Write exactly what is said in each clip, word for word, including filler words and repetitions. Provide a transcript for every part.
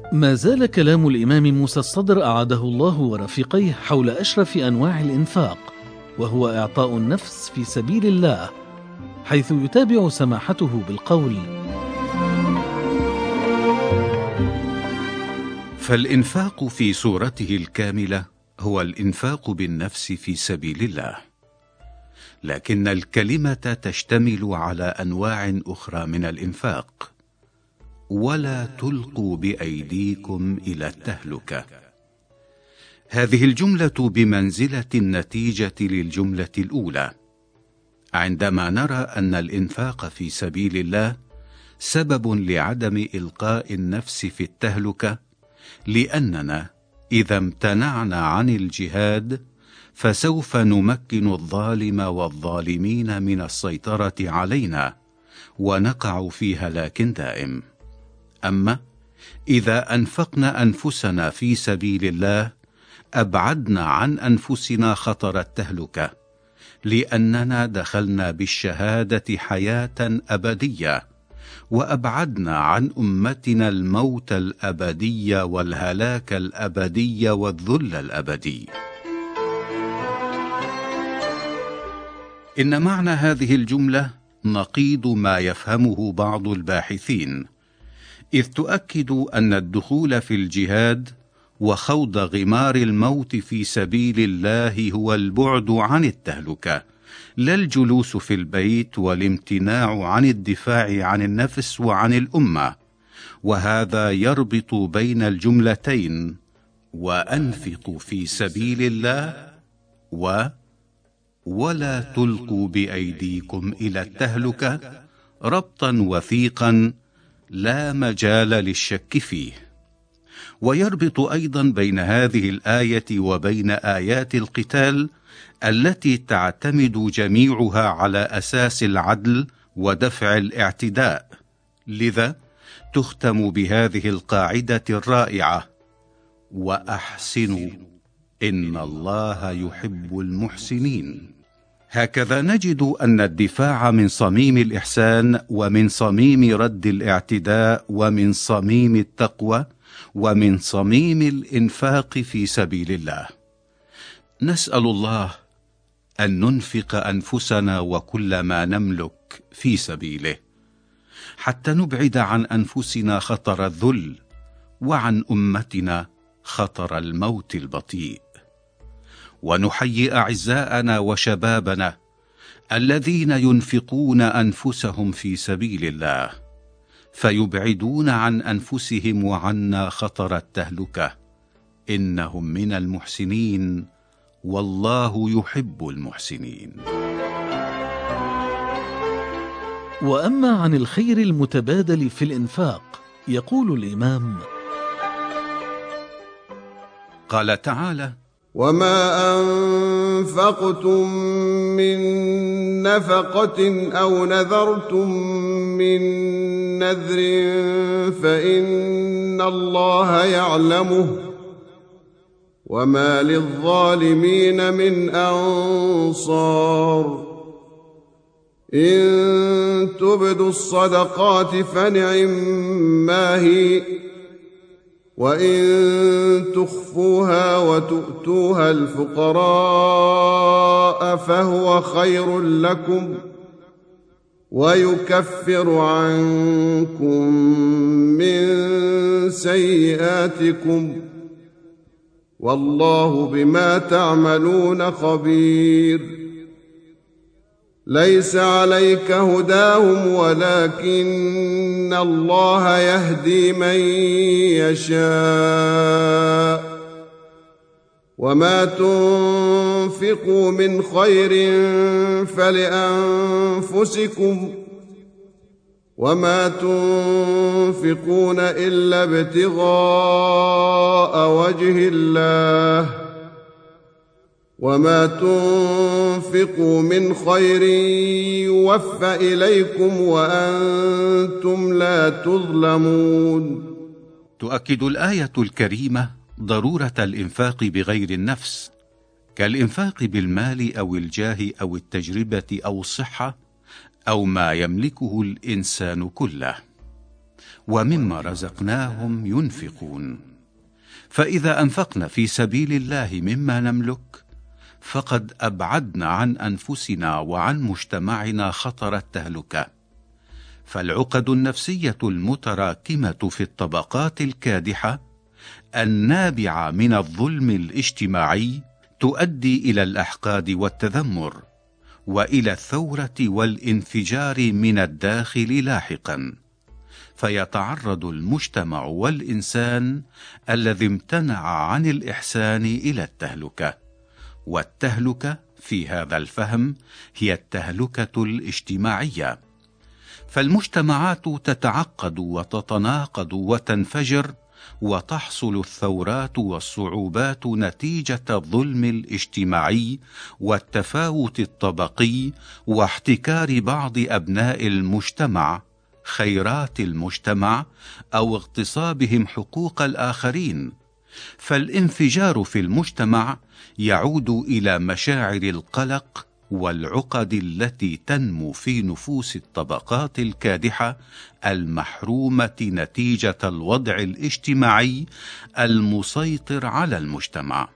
ما زال كلام الإمام موسى الصدر أعاده الله ورفيقيه حول أشرف أنواع الإنفاق، وهو إعطاء النفس في سبيل الله، حيث يتابع سماحته بالقول: فالإنفاق في صورته الكاملة هو الإنفاق بالنفس في سبيل الله، لكن الكلمة تشتمل على أنواع أخرى من الإنفاق. ولا تلقوا بأيديكم إلى التهلكة. هذه الجملة بمنزلة النتيجة للجملة الأولى، عندما نرى أن الإنفاق في سبيل الله سبب لعدم إلقاء النفس في التهلكة، لأننا إذا امتنعنا عن الجهاد فسوف نمكن الظالم والظالمين من السيطرة علينا ونقع في هلاك دائم. أما إذا أنفقنا أنفسنا في سبيل الله أبعدنا عن أنفسنا خطر التهلكة، لأننا دخلنا بالشهادة حياة أبدية، وأبعدنا عن أمتنا الموت الأبدي والهلاك الأبدي والذل الأبدي. إن معنى هذه الجملة نقيض ما يفهمه بعض الباحثين، إذ تؤكد أن الدخول في الجهاد وخوض غمار الموت في سبيل الله هو البعد عن التهلكة، لا الجلوس في البيت والامتناع عن الدفاع عن النفس وعن الأمة. وهذا يربط بين الجملتين: وأنفقوا في سبيل الله و ولا تلقوا بأيديكم إلى التهلكة، ربطا وثيقا لا مجال للشك فيه. ويربط أيضا بين هذه الآية وبين آيات القتال التي تعتمد جميعها على أساس العدل ودفع الاعتداء، لذا تختم بهذه القاعدة الرائعة: وأحسنوا إن الله يحب المحسنين. هكذا نجد أن الدفاع من صميم الإحسان، ومن صميم رد الاعتداء، ومن صميم التقوى، ومن صميم الإنفاق في سبيل الله. نسأل الله أن ننفق أنفسنا وكل ما نملك في سبيله، حتى نبعد عن أنفسنا خطر الذل، وعن أمتنا خطر الموت البطيء، ونحيي أعزاءنا وشبابنا الذين ينفقون أنفسهم في سبيل الله، فيبعدون عن أنفسهم وعنا خطر التهلكة. إنهم من المحسنين، والله يحب المحسنين. وأما عن الخير المتبادل في الإنفاق، يقول الإمام: قال تعالى: وما أنفقتم من نفقة أو نذرتم من نذر فإن الله يعلمه وما للظالمين من أنصار. إن تبدوا الصدقات فنعما هي، وإن تخفوها وتؤتوها الفقراء فهو خير لكم، ويكفر عنكم من سيئاتكم، والله بما تعملون خبير. ليس عليك هداهم ولكن الله يهدي من يشاء. وما تنفقوا من خير فلأنفسكم، وما تنفقون إلا ابتغاء وجه الله، وما تنفقوا من خير يوفى إليكم وأنتم لا تظلمون. تؤكد الآية الكريمة ضرورة الإنفاق بغير النفس، كالإنفاق بالمال أو الجاه أو التجربة أو الصحة أو ما يملكه الإنسان كله. ومما رزقناهم ينفقون. فإذا أنفقنا في سبيل الله مما نملك فقد أبعدنا عن أنفسنا وعن مجتمعنا خطر التهلكة. فالعقد النفسية المتراكمة في الطبقات الكادحة النابعة من الظلم الاجتماعي تؤدي إلى الأحقاد والتذمر، وإلى الثورة والانفجار من الداخل لاحقا. فيتعرض المجتمع والإنسان الذي امتنع عن الإحسان إلى التهلكة. والتهلكة في هذا الفهم هي التهلكة الاجتماعية. فالمجتمعات تتعقد وتتناقض وتنفجر، وتحصل الثورات والصعوبات نتيجة الظلم الاجتماعي والتفاوت الطبقي واحتكار بعض أبناء المجتمع خيرات المجتمع أو اغتصابهم حقوق الآخرين. فالانفجار في المجتمع يعود إلى مشاعر القلق والعقد التي تنمو في نفوس الطبقات الكادحة المحرومة نتيجة الوضع الاجتماعي المسيطر على المجتمع.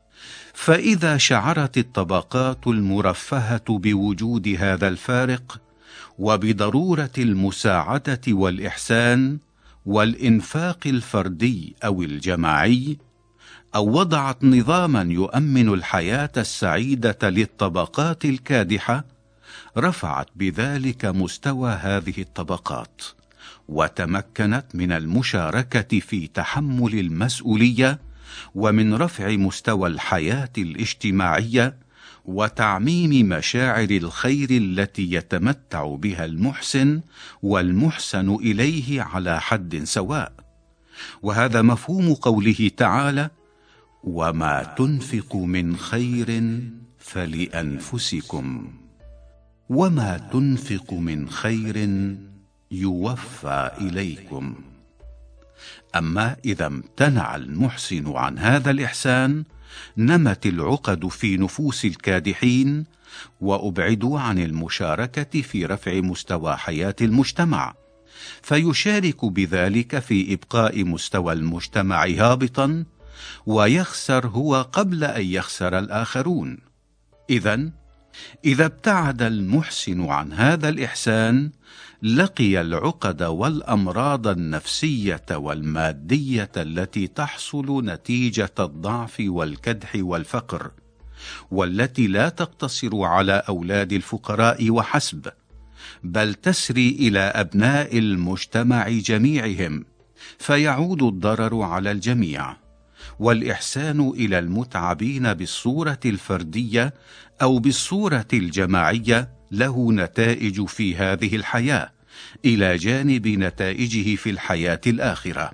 فإذا شعرت الطبقات المرفهة بوجود هذا الفارق وبضرورة المساعدة والإحسان والإنفاق الفردي أو الجماعي، أو وضعت نظاما يؤمن الحياة السعيدة للطبقات الكادحة، رفعت بذلك مستوى هذه الطبقات، وتمكنت من المشاركة في تحمل المسؤولية ومن رفع مستوى الحياة الاجتماعية وتعميم مشاعر الخير التي يتمتع بها المحسن والمحسن إليه على حد سواء. وهذا مفهوم قوله تعالى: وما تنفق من خير فلأنفسكم وما تنفق من خير يوفى إليكم. أما إذا امتنع المحسن عن هذا الإحسان نمت العقد في نفوس الكادحين، وأبعدوا عن المشاركة في رفع مستوى حياة المجتمع، فيشارك بذلك في إبقاء مستوى المجتمع هابطا، ويخسر هو قبل أن يخسر الآخرون. إذن إذا ابتعد المحسن عن هذا الإحسان لقي العقد والأمراض النفسية والمادية التي تحصل نتيجة الضعف والكدح والفقر، والتي لا تقتصر على أولاد الفقراء وحسب، بل تسري إلى أبناء المجتمع جميعهم، فيعود الضرر على الجميع. والإحسان إلى المتعبين بالصورة الفردية أو بالصورة الجماعية له نتائج في هذه الحياة إلى جانب نتائجه في الحياة الآخرة.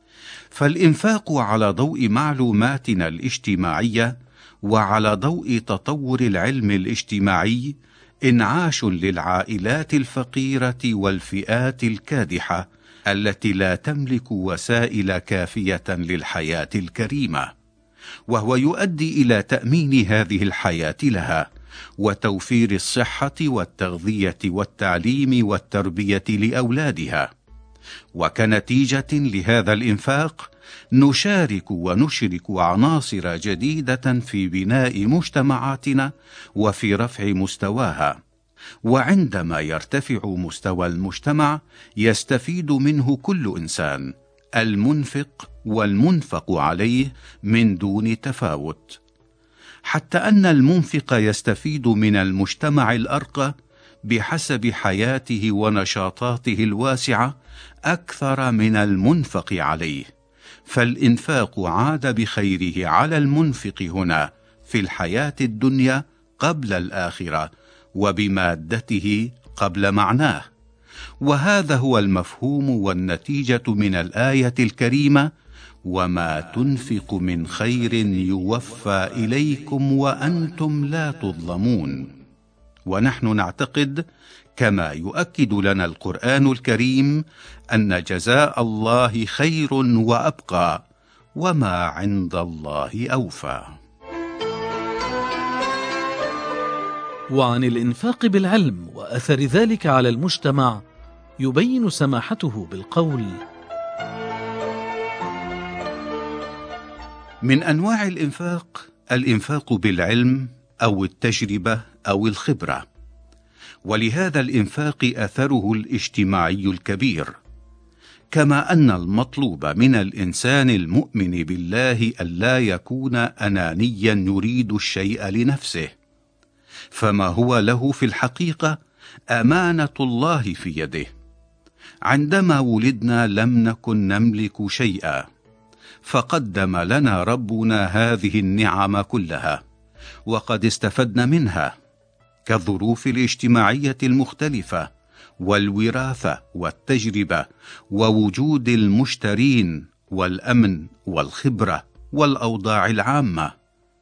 فالإنفاق على ضوء معلوماتنا الاجتماعية وعلى ضوء تطور العلم الاجتماعي إنعاش للعائلات الفقيرة والفئات الكادحة التي لا تملك وسائل كافية للحياة الكريمة، وهو يؤدي إلى تأمين هذه الحياة لها وتوفير الصحة والتغذية والتعليم والتربية لأولادها. وكنتيجة لهذا الإنفاق نشارك ونشرك عناصر جديدة في بناء مجتمعاتنا وفي رفع مستواها. وعندما يرتفع مستوى المجتمع يستفيد منه كل إنسان، المنفق والمنفق عليه من دون تفاوت، حتى أن المنفق يستفيد من المجتمع الأرقى بحسب حياته ونشاطاته الواسعة أكثر من المنفق عليه. فالإنفاق عاد بخيره على المنفق هنا في الحياة الدنيا قبل الآخرة، وبمادته قبل معناه. وهذا هو المفهوم والنتيجة من الآية الكريمة: وما تنفق من خير يوفى إليكم وأنتم لا تظلمون. ونحن نعتقد كما يؤكد لنا القرآن الكريم أن جزاء الله خير وأبقى، وما عند الله أوفى. وعن الإنفاق بالعلم وأثر ذلك على المجتمع يبين سماحته بالقول: من أنواع الإنفاق الإنفاق بالعلم أو التجربة أو الخبرة، ولهذا الإنفاق أثره الاجتماعي الكبير، كما أن المطلوب من الإنسان المؤمن بالله ألا يكون أنانيا يريد الشيء لنفسه، فما هو له في الحقيقة أمانة الله في يده. عندما ولدنا لم نكن نملك شيئا، فقدم لنا ربنا هذه النعم كلها، وقد استفدنا منها، كالظروف الاجتماعية المختلفة والوراثة والتجربة ووجود المشترين والأمن والخبرة والأوضاع العامة.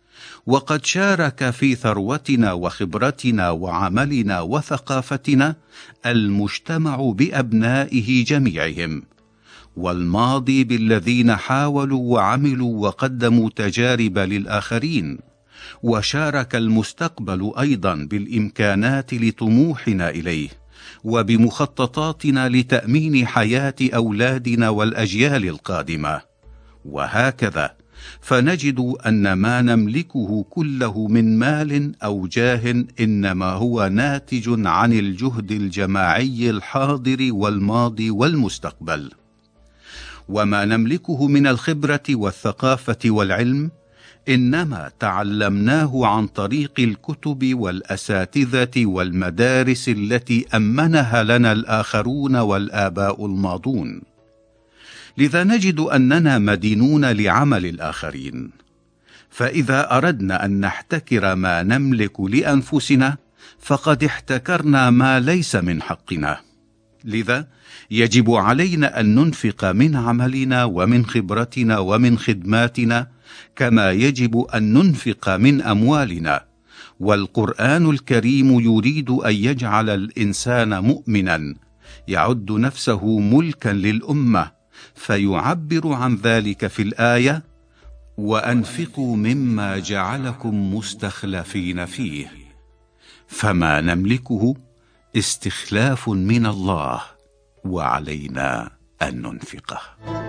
وقد شارك في ثروتنا وخبرتنا وعملنا وثقافتنا المجتمع بأبنائه جميعهم، والماضي بالذين حاولوا وعملوا وقدموا تجارب للآخرين، وشارك المستقبل أيضا بالإمكانات لطموحنا إليه، وبمخططاتنا لتأمين حياة أولادنا والأجيال القادمة. وهكذا فنجد أن ما نملكه كله من مال أو جاه إنما هو ناتج عن الجهد الجماعي الحاضر والماضي والمستقبل. وما نملكه من الخبرة والثقافة والعلم إنما تعلمناه عن طريق الكتب والأساتذة والمدارس التي أمنها لنا الآخرون والآباء الماضون. لذا نجد أننا مدينون لعمل الآخرين، فإذا أردنا أن نحتكر ما نملك لأنفسنا فقد احتكرنا ما ليس من حقنا. لذا يجب علينا أن ننفق من عملنا ومن خبرتنا ومن خدماتنا، كما يجب أن ننفق من أموالنا. والقرآن الكريم يريد أن يجعل الإنسان مؤمنا يعد نفسه ملكا للأمة، فيعبر عن ذلك في الآية: وأنفقوا مما جعلكم مستخلفين فيه. فما نملكه استخلاف من الله، وعلينا أن ننفقه.